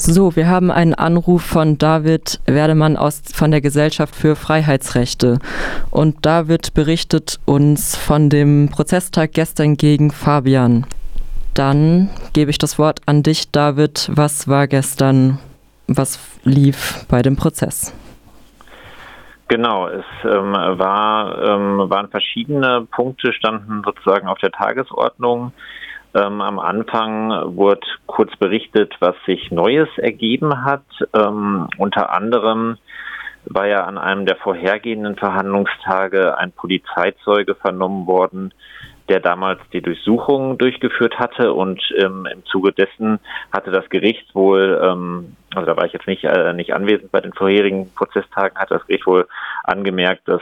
So, wir haben einen Anruf von David Werdemann von der Gesellschaft für Freiheitsrechte. Und David berichtet uns von dem Prozesstag gestern gegen Fabian. Dann gebe ich das Wort an dich, David. Was war gestern, was lief bei dem Prozess? Genau, es waren verschiedene Punkte, standen sozusagen auf der Tagesordnung. Am Anfang wurde kurz berichtet, was sich Neues ergeben hat. Unter anderem war ja an einem der vorhergehenden Verhandlungstage ein Polizeizeuge vernommen worden, der damals die Durchsuchung durchgeführt hatte, und im Zuge dessen hatte das Gericht wohl, also da war ich jetzt nicht anwesend bei den vorherigen Prozesstagen, hat das Gericht wohl angemerkt, dass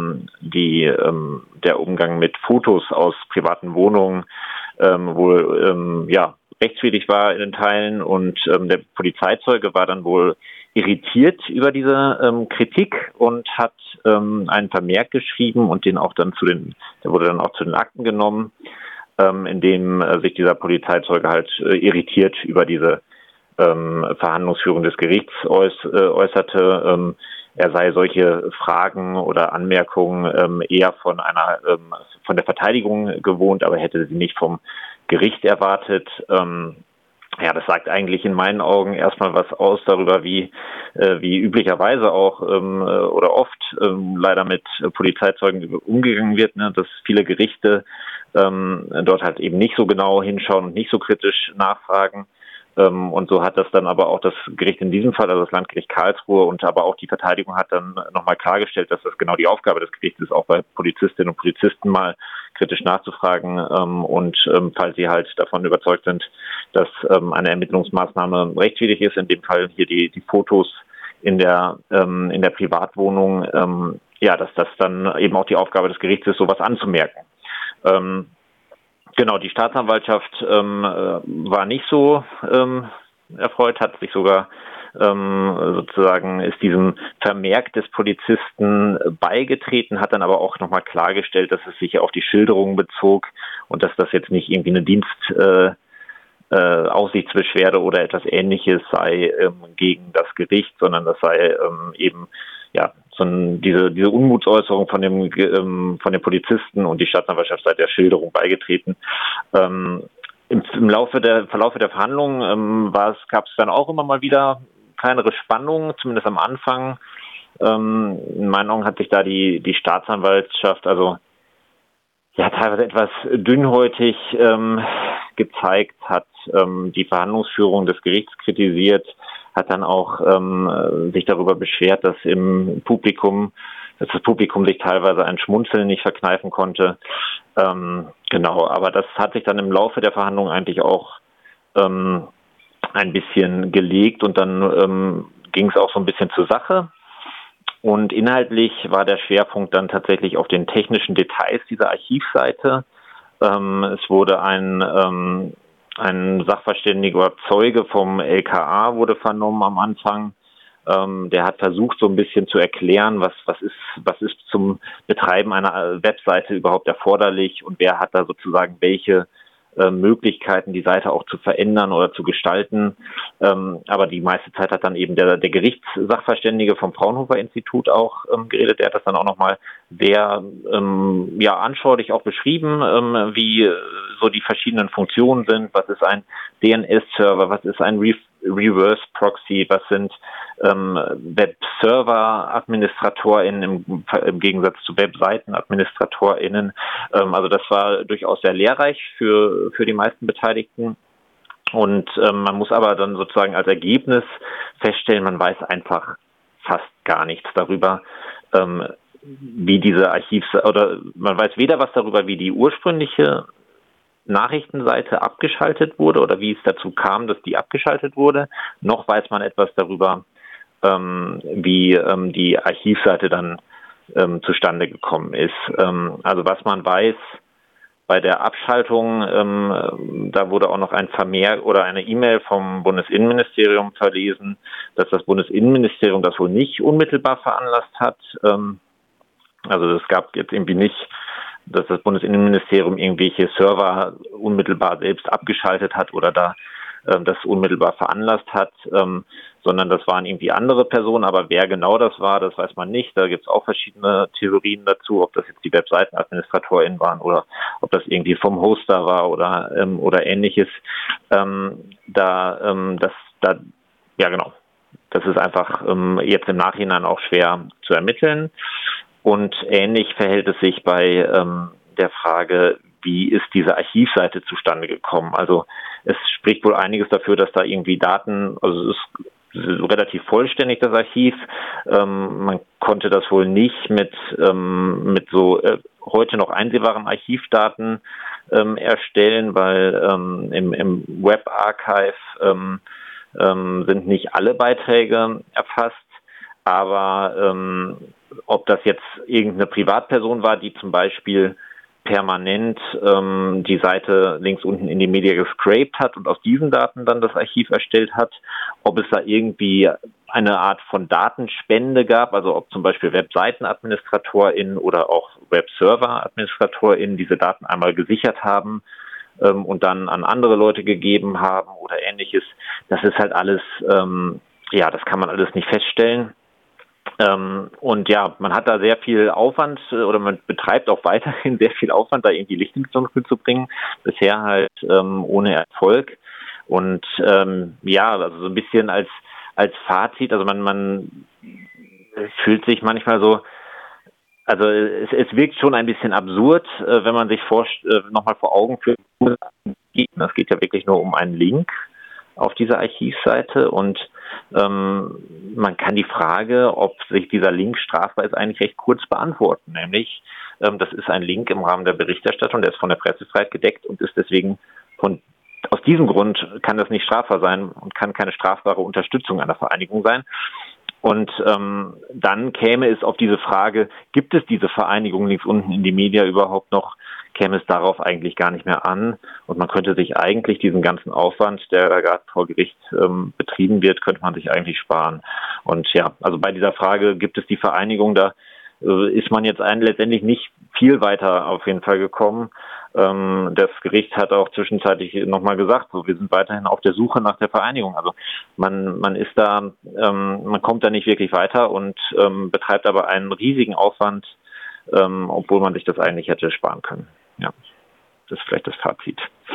der Umgang mit Fotos aus privaten Wohnungen wohl rechtswidrig war in den Teilen, und der Polizeizeuge war dann wohl irritiert über diese Kritik und hat einen Vermerk geschrieben und der wurde dann auch zu den Akten genommen, in dem sich dieser Polizeizeuge halt irritiert über diese Verhandlungsführung des Gerichts äußerte. Er sei solche Fragen oder Anmerkungen eher von der Verteidigung gewohnt, aber hätte sie nicht vom Gericht erwartet. Das sagt eigentlich in meinen Augen erstmal was aus darüber, wie üblicherweise auch oder oft leider mit Polizeizeugen umgegangen wird, ne? Dass viele Gerichte dort halt eben nicht so genau hinschauen und nicht so kritisch nachfragen. Und so hat das dann aber auch das Gericht in diesem Fall, also das Landgericht Karlsruhe, und aber auch die Verteidigung hat dann nochmal klargestellt, dass das genau die Aufgabe des Gerichts ist, auch bei Polizistinnen und Polizisten mal kritisch nachzufragen, und falls sie halt davon überzeugt sind, dass eine Ermittlungsmaßnahme rechtswidrig ist, in dem Fall hier die Fotos in der Privatwohnung, dass das dann eben auch die Aufgabe des Gerichts ist, sowas anzumerken. Genau, die Staatsanwaltschaft war nicht so erfreut, hat sich sogar ist diesem Vermerk des Polizisten beigetreten, hat dann aber auch nochmal klargestellt, dass es sich auf die Schilderung bezog und dass das jetzt nicht irgendwie eine Aufsichtsbeschwerde oder etwas Ähnliches sei gegen das Gericht, sondern das sei diese Unmutsäußerung von den Polizisten, und die Staatsanwaltschaft sei der Schilderung beigetreten. Im Verlaufe der Verhandlungen gab es dann auch immer mal wieder kleinere Spannungen, zumindest am Anfang. In meinen Augen hat sich da die Staatsanwaltschaft teilweise etwas dünnhäutig gezeigt, hat die Verhandlungsführung des Gerichts kritisiert, hat dann auch sich darüber beschwert, dass das Publikum sich teilweise ein Schmunzeln nicht verkneifen konnte. Aber das hat sich dann im Laufe der Verhandlungen eigentlich auch ein bisschen gelegt, und dann ging es auch so ein bisschen zur Sache. Und inhaltlich war der Schwerpunkt dann tatsächlich auf den technischen Details dieser Archivseite. Es wurde ein Sachverständiger Zeuge vom LKA wurde vernommen am Anfang. Der hat versucht, so ein bisschen zu erklären, was ist zum Betreiben einer Webseite überhaupt erforderlich und wer hat da sozusagen welche Möglichkeiten, die Seite auch zu verändern oder zu gestalten. Aber die meiste Zeit hat dann eben der Gerichtssachverständige vom Fraunhofer-Institut auch geredet. Der hat das dann auch nochmal sehr anschaulich auch beschrieben, wie so die verschiedenen Funktionen sind. Was ist ein DNS-Server? Was ist ein Reverse-Proxy? Was sind Web-Server-AdministratorInnen im Gegensatz zu Webseiten-AdministratorInnen? Also das war durchaus sehr lehrreich für die meisten Beteiligten. Und man muss aber dann sozusagen als Ergebnis feststellen, man weiß einfach fast gar nichts darüber, wie diese oder man weiß weder was darüber, wie die ursprüngliche Nachrichtenseite abgeschaltet wurde oder wie es dazu kam, dass die abgeschaltet wurde, noch weiß man etwas darüber, wie die Archivseite dann zustande gekommen ist. Also was man weiß, bei der Abschaltung, da wurde auch noch ein Vermerk oder eine E-Mail vom Bundesinnenministerium verlesen, dass das Bundesinnenministerium das wohl nicht unmittelbar veranlasst hat. Also es gab jetzt irgendwie nicht, dass das Bundesinnenministerium irgendwelche Server unmittelbar selbst abgeschaltet hat oder da das unmittelbar veranlasst hat, sondern das waren irgendwie andere Personen, aber wer genau das war, das weiß man nicht. Da gibt es auch verschiedene Theorien dazu, ob das jetzt die WebseitenadministratorInnen waren oder ob das irgendwie vom Hoster war oder ähnliches. Ja genau, das ist einfach jetzt im Nachhinein auch schwer zu ermitteln. Und ähnlich verhält es sich bei der Frage, wie ist diese Archivseite zustande gekommen? Also es spricht wohl einiges dafür, dass da irgendwie Daten, also es ist relativ vollständig, das Archiv. Man konnte das wohl nicht mit so heute noch einsehbaren Archivdaten erstellen, weil im Web-Archive sind nicht alle Beiträge erfasst. Aber ob das jetzt irgendeine Privatperson war, die zum Beispiel permanent die Seite links unten in die Media gescraped hat und aus diesen Daten dann das Archiv erstellt hat, ob es da irgendwie eine Art von Datenspende gab, also ob zum Beispiel WebseitenadministratorInnen oder auch Webserver-AdministratorInnen diese Daten einmal gesichert haben und dann an andere Leute gegeben haben oder ähnliches. Das ist halt alles, das kann man alles nicht feststellen. Und ja, man hat da sehr viel Aufwand oder man betreibt auch weiterhin sehr viel Aufwand, da irgendwie Licht ins Dunkel zu bringen. Bisher halt ohne Erfolg. Und also so ein bisschen als Fazit, also man fühlt sich manchmal so, also es wirkt schon ein bisschen absurd, wenn man sich nochmal vor Augen führt. Es geht ja wirklich nur um einen Link auf dieser Archivseite und man kann die Frage, ob sich dieser Link strafbar ist, eigentlich recht kurz beantworten. Nämlich, das ist ein Link im Rahmen der Berichterstattung, der ist von der Pressefreiheit gedeckt und ist deswegen aus diesem Grund kann das nicht strafbar sein und kann keine strafbare Unterstützung einer Vereinigung sein. Und dann käme es auf diese Frage, gibt es diese Vereinigung links unten in die Media überhaupt noch, käme es darauf eigentlich gar nicht mehr an. Und man könnte sich eigentlich diesen ganzen Aufwand, der da gerade vor Gericht betrieben wird, könnte man sich eigentlich sparen. Und ja, also bei dieser Frage, gibt es die Vereinigung, da ist man jetzt letztendlich nicht viel weiter auf jeden Fall gekommen. Das Gericht hat auch zwischenzeitlich nochmal gesagt, so, wir sind weiterhin auf der Suche nach der Vereinigung. Also man ist da, man kommt da nicht wirklich weiter und betreibt aber einen riesigen Aufwand, obwohl man sich das eigentlich hätte sparen können. Ja, das ist vielleicht das Fazit.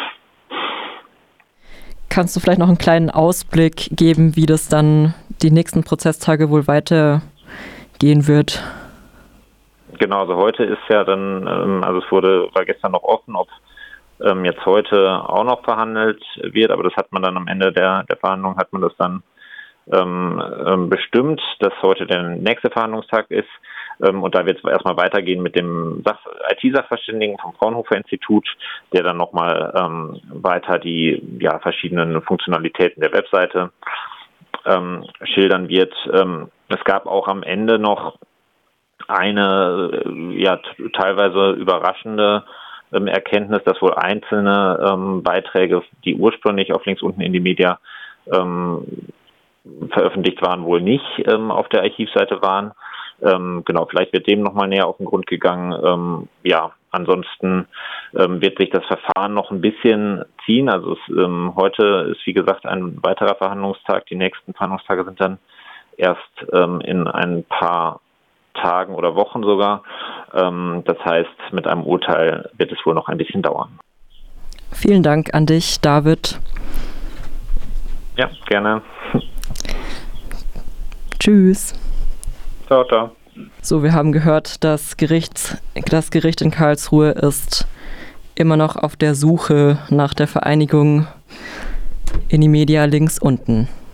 Kannst du vielleicht noch einen kleinen Ausblick geben, wie das dann die nächsten Prozesstage wohl weitergehen wird? Genau, also heute ist ja dann, also war gestern noch offen, ob jetzt heute auch noch verhandelt wird, aber das hat man dann am Ende der Verhandlung, hat man das dann bestimmt, dass heute der nächste Verhandlungstag ist. Und da wird es erstmal weitergehen mit dem IT-Sachverständigen vom Fraunhofer-Institut, der dann nochmal weiter die verschiedenen Funktionalitäten der Webseite schildern wird. Es gab auch am Ende noch eine teilweise überraschende Erkenntnis, dass wohl einzelne Beiträge, die ursprünglich auf links unten in die Media veröffentlicht waren, wohl nicht auf der Archivseite waren. Vielleicht wird dem nochmal näher auf den Grund gegangen. Ansonsten wird sich das Verfahren noch ein bisschen ziehen. Also heute ist, wie gesagt, ein weiterer Verhandlungstag. Die nächsten Verhandlungstage sind dann erst in ein paar Tagen oder Wochen sogar. Das heißt, mit einem Urteil wird es wohl noch ein bisschen dauern. Vielen Dank an dich, David. Ja, gerne. Tschüss. Ciao, ciao. So, wir haben gehört, das Gericht in Karlsruhe ist immer noch auf der Suche nach der Vereinigung in die Media links unten.